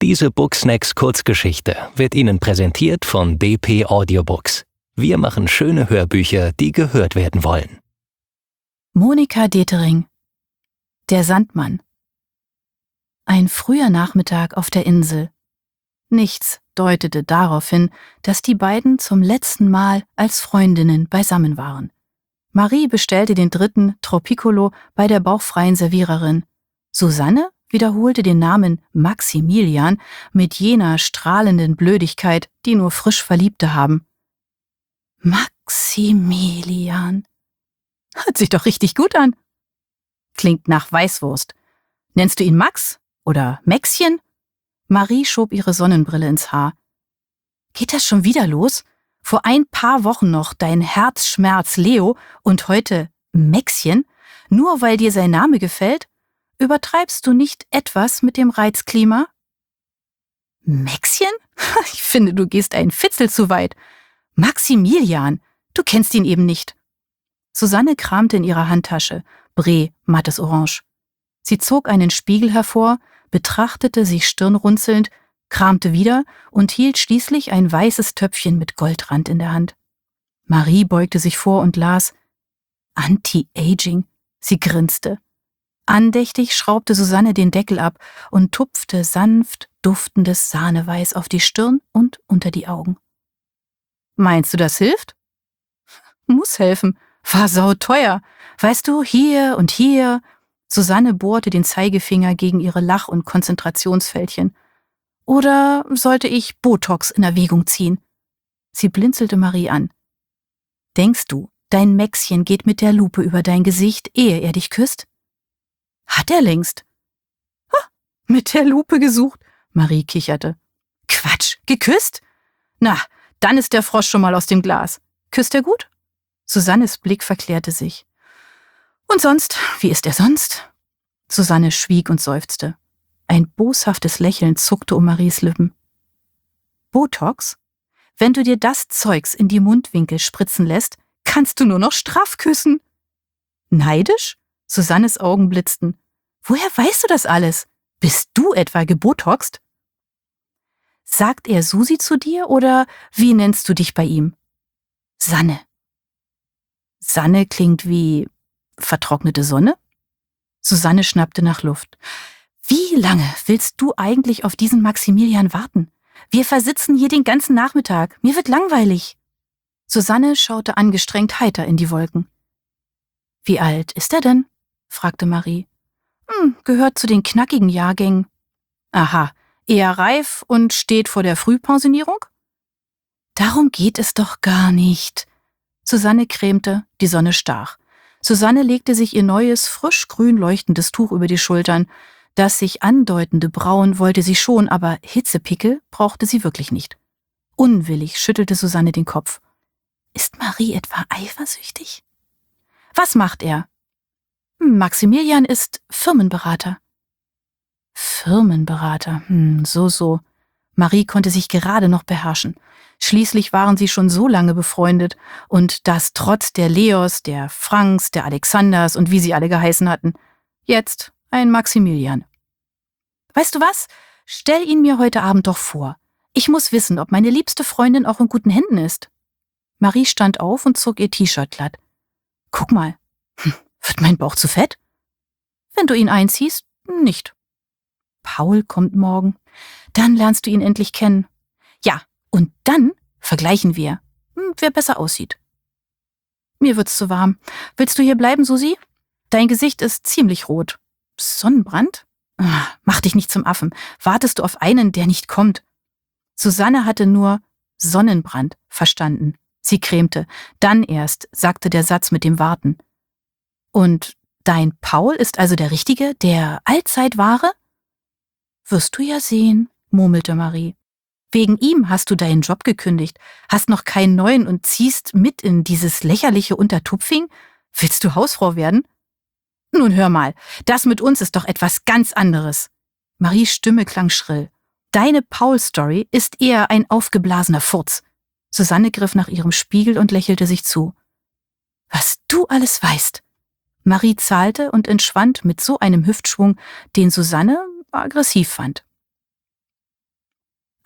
Diese Booksnacks Kurzgeschichte wird Ihnen präsentiert von dp Audiobooks. Wir machen schöne Hörbücher, die gehört werden wollen. Monika Detering. Der Sandmann. Ein früher Nachmittag auf der Insel. Nichts deutete darauf hin, dass die beiden zum letzten Mal als Freundinnen beisammen waren. Marie bestellte den 3. Tropicolo bei der bauchfreien Serviererin. Susanne wiederholte den Namen Maximilian mit jener strahlenden Blödigkeit, die nur frisch Verliebte haben. Maximilian. Hört sich doch richtig gut an. Klingt nach Weißwurst. Nennst du ihn Max oder Mäxchen? Marie schob ihre Sonnenbrille ins Haar. Geht das schon wieder los? Vor ein paar Wochen noch dein Herzschmerz Leo und heute Mäxchen? Nur weil dir sein Name gefällt? Übertreibst du nicht etwas mit dem Reizklima? Mäxchen? Ich finde, du gehst einen Fitzel zu weit. Maximilian, du kennst ihn eben nicht. Susanne kramte in ihrer Handtasche. Bré, mattes Orange. Sie zog einen Spiegel hervor, betrachtete sich stirnrunzelnd, kramte wieder und hielt schließlich ein weißes Töpfchen mit Goldrand in der Hand. Marie beugte sich vor und las Anti-Aging. Sie grinste. Andächtig schraubte Susanne den Deckel ab und tupfte sanft duftendes Sahneweiß auf die Stirn und unter die Augen. Meinst du, das hilft? Muss helfen. War sauteuer. Weißt du, hier und hier. Susanne bohrte den Zeigefinger gegen ihre Lach- und Konzentrationsfältchen. Oder sollte ich Botox in Erwägung ziehen? Sie blinzelte Marie an. Denkst du, dein Mäxchen geht mit der Lupe über dein Gesicht, ehe er dich küsst? Hat er längst. Mit der Lupe gesucht? Marie kicherte. Quatsch, geküsst? Na, dann ist der Frosch schon mal aus dem Glas. Küsst er gut? Susannes Blick verklärte sich. Und sonst, wie ist er sonst? Susanne schwieg und seufzte. Ein boshaftes Lächeln zuckte um Maries Lippen. Botox? Wenn du dir das Zeugs in die Mundwinkel spritzen lässt, kannst du nur noch straff küssen. Neidisch? Susannes Augen blitzten. Woher weißt du das alles? Bist du etwa gebotoxt? Sagt er Susi zu dir oder wie nennst du dich bei ihm? Sanne. Sanne klingt wie vertrocknete Sonne? Susanne schnappte nach Luft. Wie lange willst du eigentlich auf diesen Maximilian warten? Wir versitzen hier den ganzen Nachmittag. Mir wird langweilig. Susanne schaute angestrengt heiter in die Wolken. Wie alt ist er denn? Fragte Marie. Gehört zu den knackigen Jahrgängen. Aha, eher reif und steht vor der Frühpensionierung? Darum geht es doch gar nicht. Susanne krämte, die Sonne stach. Susanne legte sich ihr neues, frisch grün leuchtendes Tuch über die Schultern. Das sich andeutende Brauen wollte sie schon, aber Hitzepickel brauchte sie wirklich nicht. Unwillig schüttelte Susanne den Kopf. Ist Marie etwa eifersüchtig? Was macht er? Maximilian ist Firmenberater. Firmenberater, so. Marie konnte sich gerade noch beherrschen. Schließlich waren sie schon so lange befreundet und das trotz der Leos, der Franks, der Alexanders und wie sie alle geheißen hatten. Jetzt ein Maximilian. Weißt du was? Stell ihn mir heute Abend doch vor. Ich muss wissen, ob meine liebste Freundin auch in guten Händen ist. Marie stand auf und zog ihr T-Shirt glatt. Guck mal, wird mein Bauch zu fett? Wenn du ihn einziehst, nicht. Paul kommt morgen. Dann lernst du ihn endlich kennen. Ja, und dann vergleichen wir, wer besser aussieht. Mir wird's zu warm. Willst du hier bleiben, Susi? Dein Gesicht ist ziemlich rot. Sonnenbrand? Mach dich nicht zum Affen. Wartest du auf einen, der nicht kommt? Susanne hatte nur Sonnenbrand verstanden. Sie krämte. Dann erst sagte der Satz mit dem Warten. Und dein Paul ist also der Richtige, der allzeit wahre? Wirst du ja sehen, murmelte Marie. Wegen ihm hast du deinen Job gekündigt, hast noch keinen neuen und ziehst mit in dieses lächerliche Untertupfing? Willst du Hausfrau werden? Nun hör mal, das mit uns ist doch etwas ganz anderes. Maries Stimme klang schrill. Deine Paul-Story ist eher ein aufgeblasener Furz. Susanne griff nach ihrem Spiegel und lächelte sich zu. Was du alles weißt. Marie zahlte und entschwand mit so einem Hüftschwung, den Susanne aggressiv fand.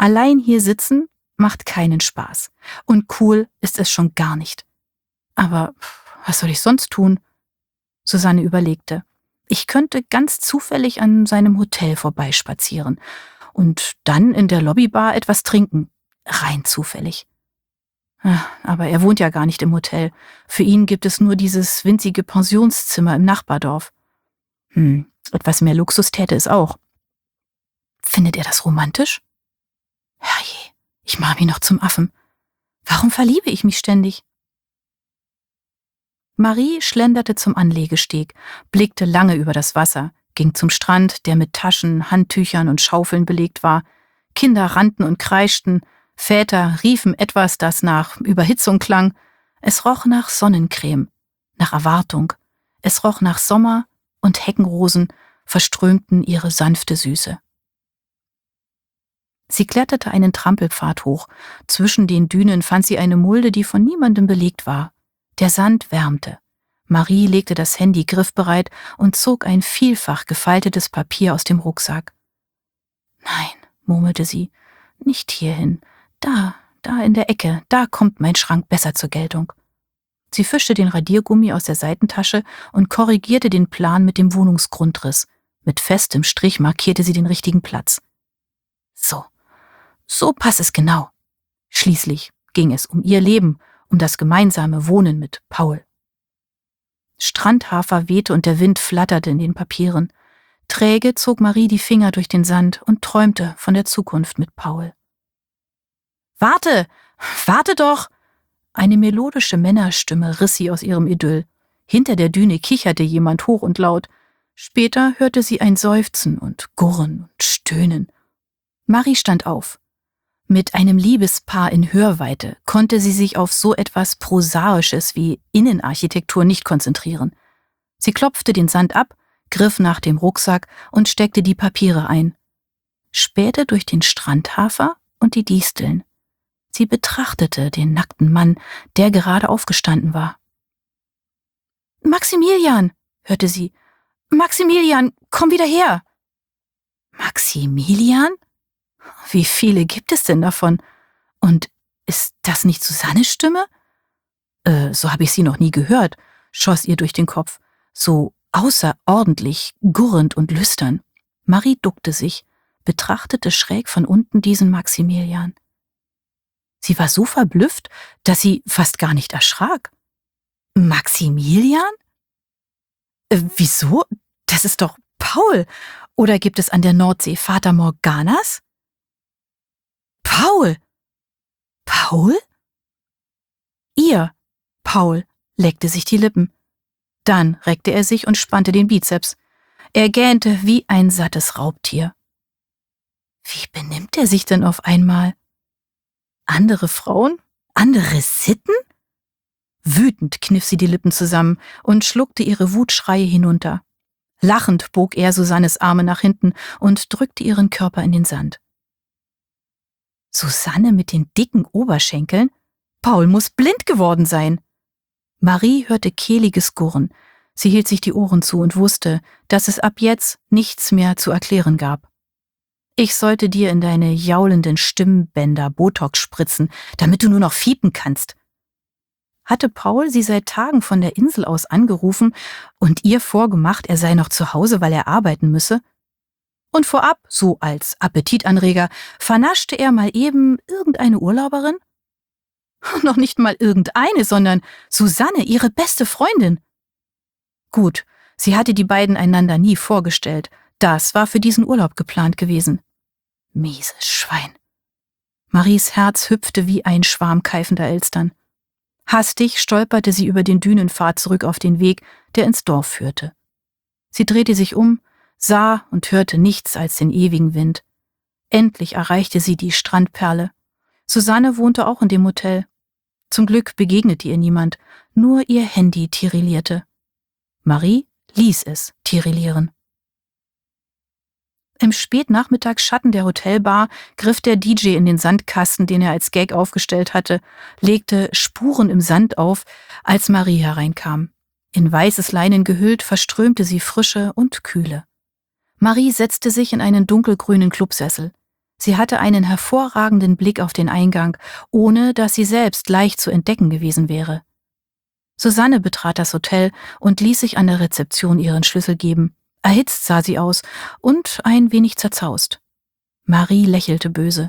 Allein hier sitzen macht keinen Spaß. Und cool ist es schon gar nicht. Aber was soll ich sonst tun? Susanne überlegte. Ich könnte ganz zufällig an seinem Hotel vorbeispazieren und dann in der Lobbybar etwas trinken. Rein zufällig. Aber er wohnt ja gar nicht im Hotel. Für ihn gibt es nur dieses winzige Pensionszimmer im Nachbardorf. Etwas mehr Luxus täte es auch. Findet er das romantisch? Herrje, ich mache mich noch zum Affen. Warum verliebe ich mich ständig? Marie schlenderte zum Anlegesteg, blickte lange über das Wasser, ging zum Strand, der mit Taschen, Handtüchern und Schaufeln belegt war. Kinder rannten und kreischten, Väter riefen etwas, das nach Überhitzung klang. Es roch nach Sonnencreme, nach Erwartung. Es roch nach Sommer und Heckenrosen verströmten ihre sanfte Süße. Sie kletterte einen Trampelpfad hoch. Zwischen den Dünen fand sie eine Mulde, die von niemandem belegt war. Der Sand wärmte. Marie legte das Handy griffbereit und zog ein vielfach gefaltetes Papier aus dem Rucksack. »Nein«, murmelte sie, »nicht hierhin. Da in der Ecke, da kommt mein Schrank besser zur Geltung.« Sie fischte den Radiergummi aus der Seitentasche und korrigierte den Plan mit dem Wohnungsgrundriss. Mit festem Strich markierte sie den richtigen Platz. So passt es genau. Schließlich ging es um ihr Leben, um das gemeinsame Wohnen mit Paul. Strandhafer wehte und der Wind flatterte in den Papieren. Träge zog Marie die Finger durch den Sand und träumte von der Zukunft mit Paul. »Warte! Warte doch!« Eine melodische Männerstimme riss sie aus ihrem Idyll. Hinter der Düne kicherte jemand hoch und laut. Später hörte sie ein Seufzen und Gurren und Stöhnen. Marie stand auf. Mit einem Liebespaar in Hörweite konnte sie sich auf so etwas Prosaisches wie Innenarchitektur nicht konzentrieren. Sie klopfte den Sand ab, griff nach dem Rucksack und steckte die Papiere ein. Spähte durch den Strandhafer und die Disteln. Sie betrachtete den nackten Mann, der gerade aufgestanden war. »Maximilian«, hörte sie. »Maximilian, komm wieder her!« »Maximilian? Wie viele gibt es denn davon? Und ist das nicht Susannes Stimme?« So habe ich sie noch nie gehört«, schoss ihr durch den Kopf. So außerordentlich gurrend und lüstern. Marie duckte sich, betrachtete schräg von unten diesen Maximilian. Sie war so verblüfft, dass sie fast gar nicht erschrak. »Maximilian? Wieso? Das ist doch Paul. Oder gibt es an der Nordsee Fata Morganas?« »Paul! Paul?« »Ihr, Paul«, leckte sich die Lippen. Dann reckte er sich und spannte den Bizeps. Er gähnte wie ein sattes Raubtier. Wie benimmt er sich denn auf einmal? Andere Frauen? Andere Sitten? Wütend kniff sie die Lippen zusammen und schluckte ihre Wutschreie hinunter. Lachend bog er Susannes Arme nach hinten und drückte ihren Körper in den Sand. Susanne mit den dicken Oberschenkeln? Paul muss blind geworden sein. Marie hörte kehliges Gurren. Sie hielt sich die Ohren zu und wusste, dass es ab jetzt nichts mehr zu erklären gab. Ich sollte dir in deine jaulenden Stimmbänder Botox spritzen, damit du nur noch fiepen kannst. Hatte Paul sie seit Tagen von der Insel aus angerufen und ihr vorgemacht, er sei noch zu Hause, weil er arbeiten müsse? Und vorab, so als Appetitanreger, vernaschte er mal eben irgendeine Urlauberin? Noch nicht mal irgendeine, sondern Susanne, ihre beste Freundin. Gut, sie hatte die beiden einander nie vorgestellt. Das war für diesen Urlaub geplant gewesen. Mieses Schwein. Maries Herz hüpfte wie ein Schwarm keifender Elstern. Hastig stolperte sie über den Dünenpfad zurück auf den Weg, der ins Dorf führte. Sie drehte sich um, sah und hörte nichts als den ewigen Wind. Endlich erreichte sie die Strandperle. Susanne wohnte auch in dem Hotel. Zum Glück begegnete ihr niemand, nur ihr Handy tirillierte. Marie ließ es tirillieren. Im Spätnachmittagsschatten der Hotelbar griff der DJ in den Sandkasten, den er als Gag aufgestellt hatte, legte Spuren im Sand auf, als Marie hereinkam. In weißes Leinen gehüllt, verströmte sie Frische und Kühle. Marie setzte sich in einen dunkelgrünen Clubsessel. Sie hatte einen hervorragenden Blick auf den Eingang, ohne dass sie selbst leicht zu entdecken gewesen wäre. Susanne betrat das Hotel und ließ sich an der Rezeption ihren Schlüssel geben. Erhitzt sah sie aus und ein wenig zerzaust. Marie lächelte böse.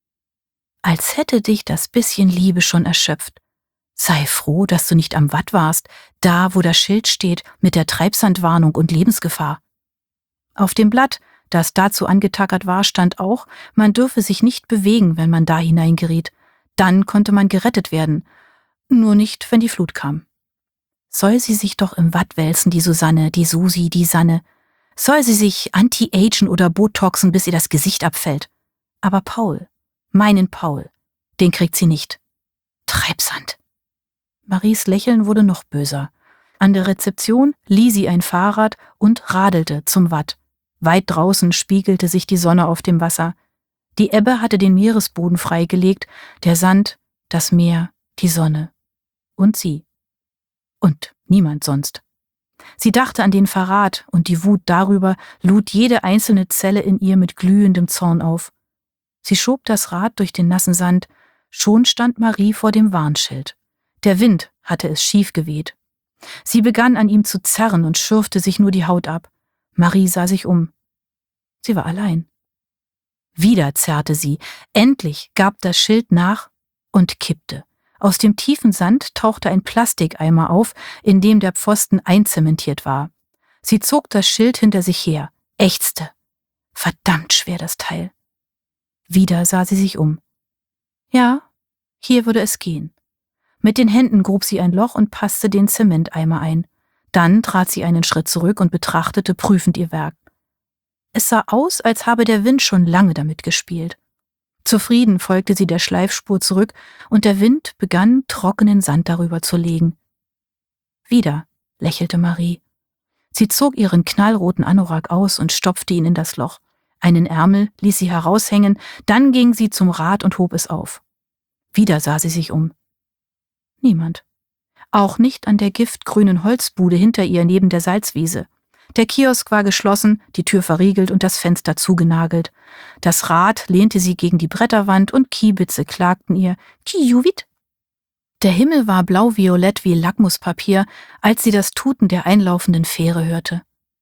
Als hätte dich das bisschen Liebe schon erschöpft. Sei froh, dass du nicht am Watt warst, da, wo das Schild steht mit der Treibsandwarnung und Lebensgefahr. Auf dem Blatt, das dazu angetackert war, stand auch, man dürfe sich nicht bewegen, wenn man da hineingeriet. Dann konnte man gerettet werden. Nur nicht, wenn die Flut kam. Soll sie sich doch im Watt wälzen, die Susanne, die Susi, die Sanne. Soll sie sich anti-agen oder botoxen, bis ihr das Gesicht abfällt. Aber Paul, meinen Paul, den kriegt sie nicht. Treibsand. Maries Lächeln wurde noch böser. An der Rezeption lieh sie ein Fahrrad und radelte zum Watt. Weit draußen spiegelte sich die Sonne auf dem Wasser. Die Ebbe hatte den Meeresboden freigelegt, der Sand, das Meer, die Sonne. Und sie. Und niemand sonst. Sie dachte an den Verrat, und die Wut darüber lud jede einzelne Zelle in ihr mit glühendem Zorn auf. Sie schob das Rad durch den nassen Sand, schon stand Marie vor dem Warnschild. Der Wind hatte es schief geweht. Sie begann an ihm zu zerren und schürfte sich nur die Haut ab. Marie sah sich um. Sie war allein. Wieder zerrte sie. Endlich gab das Schild nach und kippte. Aus dem tiefen Sand tauchte ein Plastikeimer auf, in dem der Pfosten einzementiert war. Sie zog das Schild hinter sich her, ächzte. Verdammt schwer das Teil. Wieder sah sie sich um. Ja, hier würde es gehen. Mit den Händen grub sie ein Loch und passte den Zementeimer ein. Dann trat sie einen Schritt zurück und betrachtete prüfend ihr Werk. Es sah aus, als habe der Wind schon lange damit gespielt. Zufrieden folgte sie der Schleifspur zurück, und der Wind begann, trockenen Sand darüber zu legen. Wieder lächelte Marie. Sie zog ihren knallroten Anorak aus und stopfte ihn in das Loch. Einen Ärmel ließ sie heraushängen, dann ging sie zum Rad und hob es auf. Wieder sah sie sich um. Niemand. Auch nicht an der giftgrünen Holzbude hinter ihr neben der Salzwiese. Der Kiosk war geschlossen, die Tür verriegelt und das Fenster zugenagelt. Das Rad lehnte sie gegen die Bretterwand und Kiebitze klagten ihr Kijuvit. Der Himmel war blau-violett wie Lackmuspapier, als sie das Tuten der einlaufenden Fähre hörte.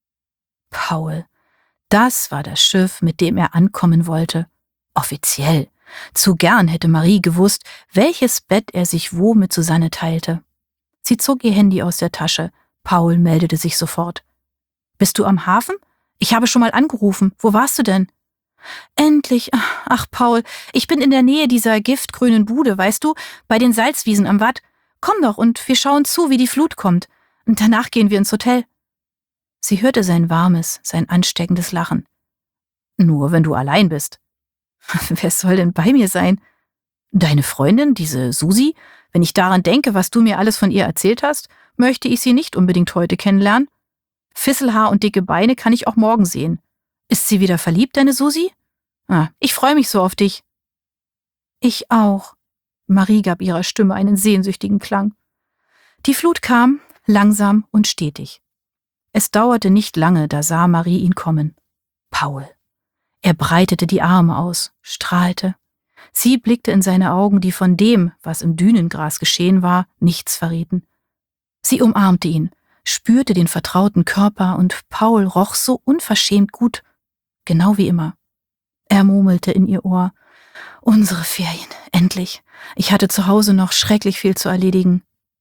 Paul. Das war das Schiff, mit dem er ankommen wollte. Offiziell. Zu gern hätte Marie gewusst, welches Bett er sich wo mit Susanne teilte. Sie zog ihr Handy aus der Tasche. Paul meldete sich sofort. »Bist du am Hafen? Ich habe schon mal angerufen. Wo warst du denn?« »Endlich. Ach, Paul, ich bin in der Nähe dieser giftgrünen Bude, weißt du, bei den Salzwiesen am Watt. Komm doch und wir schauen zu, wie die Flut kommt. Und danach gehen wir ins Hotel.« Sie hörte sein warmes, sein ansteckendes Lachen. »Nur wenn du allein bist.« »Wer soll denn bei mir sein?« »Deine Freundin, diese Susi? Wenn ich daran denke, was du mir alles von ihr erzählt hast, möchte ich sie nicht unbedingt heute kennenlernen. Fisselhaar und dicke Beine kann ich auch morgen sehen. Ist sie wieder verliebt, deine Susi? Ich freue mich so auf dich.« »Ich auch.« Marie gab ihrer Stimme einen sehnsüchtigen Klang. Die Flut kam, langsam und stetig. Es dauerte nicht lange, da sah Marie ihn kommen. Paul. Er breitete die Arme aus, strahlte. Sie blickte in seine Augen, die von dem, was im Dünengras geschehen war, nichts verrieten. Sie umarmte ihn, spürte den vertrauten Körper und Paul roch so unverschämt gut, genau wie immer. Er murmelte in ihr Ohr, »Unsere Ferien, endlich. Ich hatte zu Hause noch schrecklich viel zu erledigen.«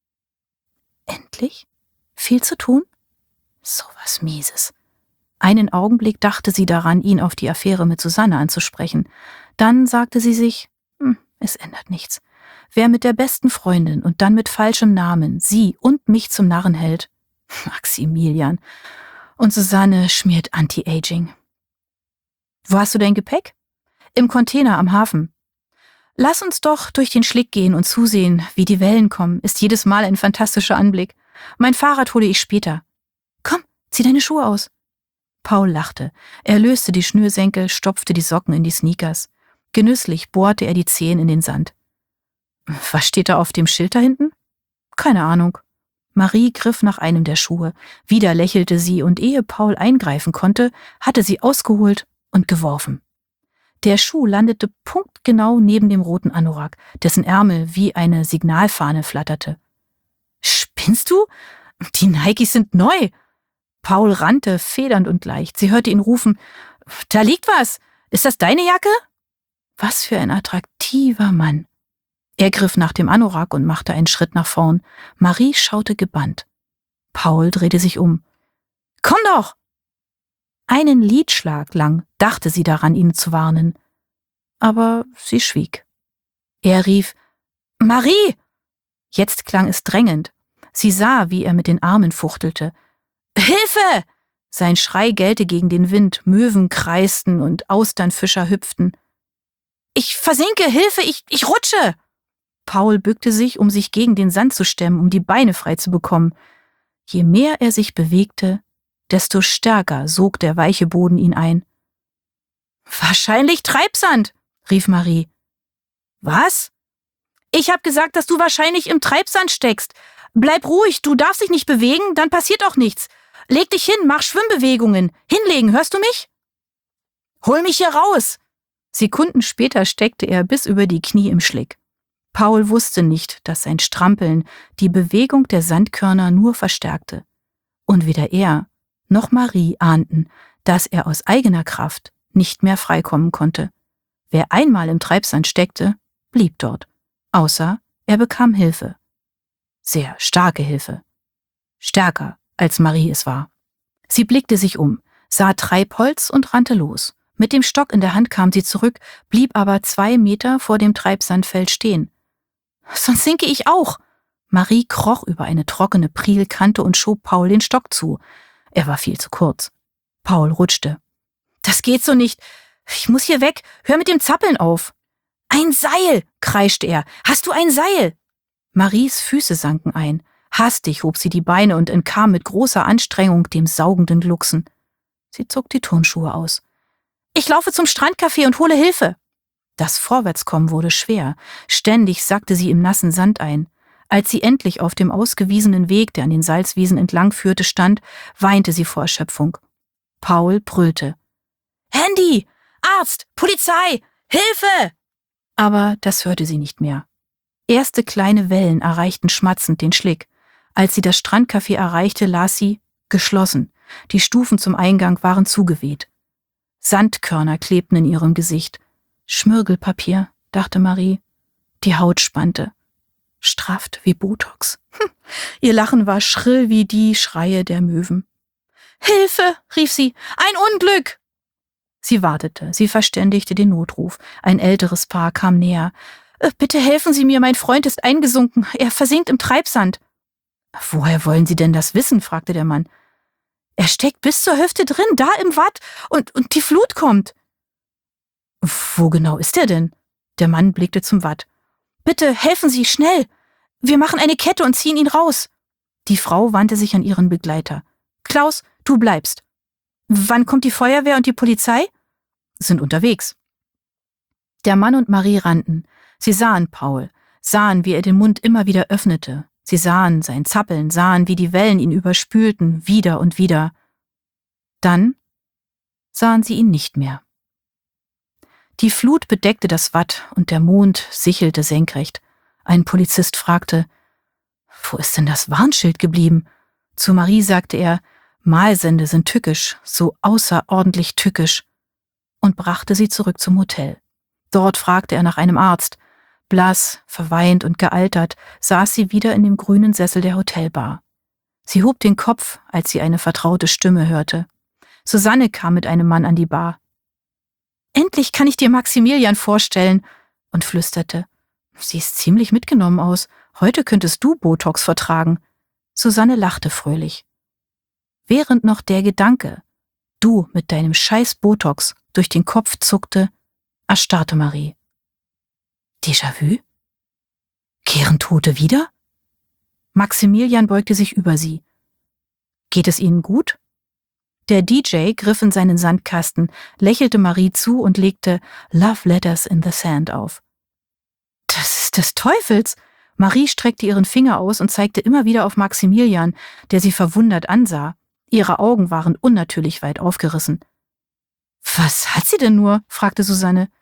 Endlich? Viel zu tun? So was Mieses. Einen Augenblick dachte sie daran, ihn auf die Affäre mit Susanne anzusprechen. Dann sagte sie sich, es ändert nichts. Wer mit der besten Freundin und dann mit falschem Namen sie und mich zum Narren hält, Maximilian. Und Susanne schmiert Anti-Aging. »Wo hast du dein Gepäck?« »Im Container am Hafen.« »Lass uns doch durch den Schlick gehen und zusehen, wie die Wellen kommen. Ist jedes Mal ein fantastischer Anblick. Mein Fahrrad hole ich später. Komm, zieh deine Schuhe aus.« Paul lachte. Er löste die Schnürsenkel, stopfte die Socken in die Sneakers. Genüsslich bohrte er die Zehen in den Sand. »Was steht da auf dem Schild da hinten?« »Keine Ahnung.« Marie griff nach einem der Schuhe. Wieder lächelte sie, und ehe Paul eingreifen konnte, hatte sie ausgeholt und geworfen. Der Schuh landete punktgenau neben dem roten Anorak, dessen Ärmel wie eine Signalfahne flatterte. »Spinnst du? Die Nikes sind neu!« Paul rannte, federnd und leicht. Sie hörte ihn rufen, »Da liegt was! Ist das deine Jacke?« Was für ein attraktiver Mann. Er griff nach dem Anorak und machte einen Schritt nach vorn. Marie schaute gebannt. Paul drehte sich um. »Komm doch!« Einen Liedschlag lang dachte sie daran, ihn zu warnen. Aber sie schwieg. Er rief, »Marie!« Jetzt klang es drängend. Sie sah, wie er mit den Armen fuchtelte. »Hilfe!« Sein Schrei gellte gegen den Wind, Möwen kreisten und Austernfischer hüpften. »Ich versinke, Hilfe, ich rutsche!« Paul bückte sich, um sich gegen den Sand zu stemmen, um die Beine frei zu bekommen. Je mehr er sich bewegte, desto stärker sog der weiche Boden ihn ein. »Wahrscheinlich Treibsand«, rief Marie. »Was?« »Ich hab gesagt, dass du wahrscheinlich im Treibsand steckst. Bleib ruhig, du darfst dich nicht bewegen, dann passiert auch nichts. Leg dich hin, mach Schwimmbewegungen. Hinlegen, hörst du mich?« »Hol mich hier raus!« Sekunden später steckte er bis über die Knie im Schlick. Paul wusste nicht, dass sein Strampeln die Bewegung der Sandkörner nur verstärkte. Und weder er noch Marie ahnten, dass er aus eigener Kraft nicht mehr freikommen konnte. Wer einmal im Treibsand steckte, blieb dort, außer er bekam Hilfe. Sehr starke Hilfe. Stärker, als Marie es war. Sie blickte sich um, sah Treibholz und rannte los. Mit dem Stock in der Hand kam sie zurück, blieb aber 2 Meter vor dem Treibsandfeld stehen. »Sonst sinke ich auch!« Marie kroch über eine trockene Prielkante und schob Paul den Stock zu. Er war viel zu kurz. Paul rutschte. »Das geht so nicht! Ich muss hier weg! Hör mit dem Zappeln auf!« »Ein Seil!« kreischte er. »Hast du ein Seil?« Maries Füße sanken ein. Hastig hob sie die Beine und entkam mit großer Anstrengung dem saugenden Glucksen. Sie zog die Turnschuhe aus. »Ich laufe zum Strandcafé und hole Hilfe!« Das Vorwärtskommen wurde schwer. Ständig sackte sie im nassen Sand ein. Als sie endlich auf dem ausgewiesenen Weg, der an den Salzwiesen entlang führte, stand, weinte sie vor Erschöpfung. Paul brüllte. »Handy! Arzt! Polizei! Hilfe!« Aber das hörte sie nicht mehr. Erste kleine Wellen erreichten schmatzend den Schlick. Als sie das Strandcafé erreichte, las sie »geschlossen«. Die Stufen zum Eingang waren zugeweht. Sandkörner klebten in ihrem Gesicht. Schmirgelpapier, dachte Marie. Die Haut spannte. Strafft wie Botox. Ihr Lachen war schrill wie die Schreie der Möwen. »Hilfe«, rief sie, »ein Unglück!« Sie wartete, sie verständigte den Notruf. Ein älteres Paar kam näher. »Bitte helfen Sie mir, mein Freund ist eingesunken. Er versinkt im Treibsand.« »Woher wollen Sie denn das wissen?« fragte der Mann. »Er steckt bis zur Hüfte drin, da im Watt, und die Flut kommt.« »Wo genau ist er denn?« Der Mann blickte zum Watt. »Bitte, helfen Sie, schnell! Wir machen eine Kette und ziehen ihn raus.« Die Frau wandte sich an ihren Begleiter. »Klaus, du bleibst.« »Wann kommt die Feuerwehr und die Polizei?« »Sind unterwegs.« Der Mann und Marie rannten. Sie sahen Paul, sahen, wie er den Mund immer wieder öffnete. Sie sahen sein Zappeln, sahen, wie die Wellen ihn überspülten, wieder und wieder. Dann sahen sie ihn nicht mehr. Die Flut bedeckte das Watt und der Mond sichelte senkrecht. Ein Polizist fragte, »Wo ist denn das Warnschild geblieben?« Zu Marie sagte er, »Mahlsende sind tückisch, so außerordentlich tückisch«, und brachte sie zurück zum Hotel. Dort fragte er nach einem Arzt. Blass, verweint und gealtert, saß sie wieder in dem grünen Sessel der Hotelbar. Sie hob den Kopf, als sie eine vertraute Stimme hörte. Susanne kam mit einem Mann an die Bar. »Endlich kann ich dir Maximilian vorstellen«, und flüsterte, »Siehst ziemlich mitgenommen aus. Heute könntest du Botox vertragen.« Susanne lachte fröhlich. Während noch der Gedanke, du mit deinem scheiß Botox, durch den Kopf zuckte, erstarrte Marie. Déjà-vu? Kehren Tote wieder? Maximilian beugte sich über sie. »Geht es Ihnen gut?« Der DJ griff in seinen Sandkasten, lächelte Marie zu und legte »Love Letters in the Sand« auf. »Das ist des Teufels!« Marie streckte ihren Finger aus und zeigte immer wieder auf Maximilian, der sie verwundert ansah. Ihre Augen waren unnatürlich weit aufgerissen. »Was hat sie denn nur?« fragte Susanne.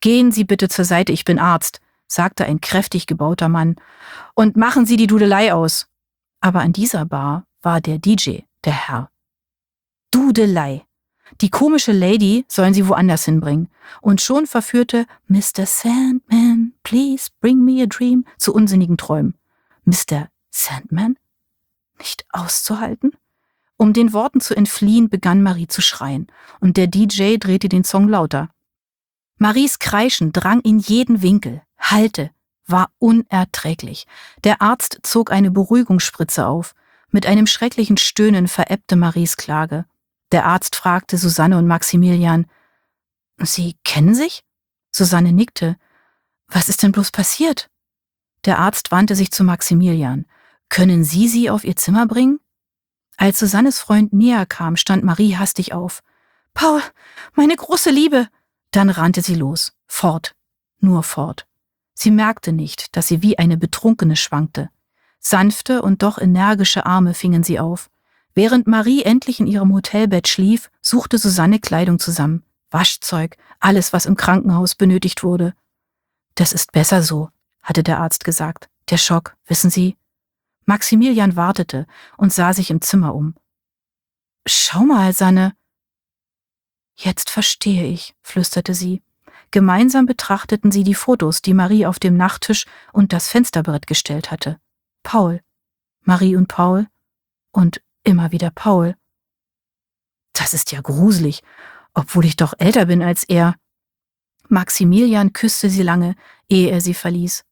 Gehen Sie bitte zur Seite, ich bin Arzt, sagte ein kräftig gebauter Mann, und machen Sie die Dudelei aus. Aber an dieser Bar war der DJ, der Herr. Dudelei. Die komische Lady sollen sie woanders hinbringen. Und schon verführte Mr. Sandman, please bring me a dream zu unsinnigen Träumen. Mr. Sandman? Nicht auszuhalten? Um den Worten zu entfliehen, begann Marie zu schreien, und der DJ drehte den Song lauter. Maries Kreischen drang in jeden Winkel, hallte, war unerträglich. Der Arzt zog eine Beruhigungsspritze auf. Mit einem schrecklichen Stöhnen verebbte Maries Klage. Der Arzt fragte Susanne und Maximilian, »Sie kennen sich?« Susanne nickte. »Was ist denn bloß passiert?« Der Arzt wandte sich zu Maximilian. »Können Sie sie auf ihr Zimmer bringen?« Als Susannes Freund näher kam, stand Marie hastig auf. »Paul, meine große Liebe!« Dann rannte sie los. Fort. Nur fort. Sie merkte nicht, dass sie wie eine Betrunkene schwankte. Sanfte und doch energische Arme fingen sie auf. Während Marie endlich in ihrem Hotelbett schlief, suchte Susanne Kleidung zusammen. Waschzeug, alles, was im Krankenhaus benötigt wurde. »Das ist besser so«, hatte der Arzt gesagt. »Der Schock, wissen Sie?« Maximilian wartete und sah sich im Zimmer um. »Schau mal, Sanne.« »Jetzt verstehe ich«, flüsterte sie. Gemeinsam betrachteten sie die Fotos, die Marie auf dem Nachttisch und das Fensterbrett gestellt hatte. Paul. Marie und Paul. Und immer wieder Paul. »Das ist ja gruselig, obwohl ich doch älter bin als er.« Maximilian küsste sie lange, ehe er sie verließ.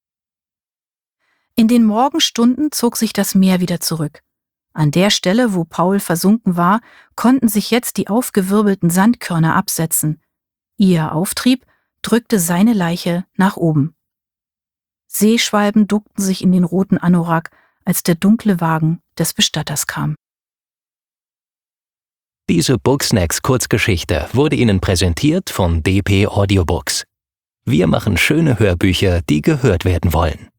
In den Morgenstunden zog sich das Meer wieder zurück. An der Stelle, wo Paul versunken war, konnten sich jetzt die aufgewirbelten Sandkörner absetzen. Ihr Auftrieb drückte seine Leiche nach oben. Seeschwalben duckten sich in den roten Anorak, als der dunkle Wagen des Bestatters kam. Diese Booksnacks-Kurzgeschichte wurde Ihnen präsentiert von DP Audiobooks. Wir machen schöne Hörbücher, die gehört werden wollen.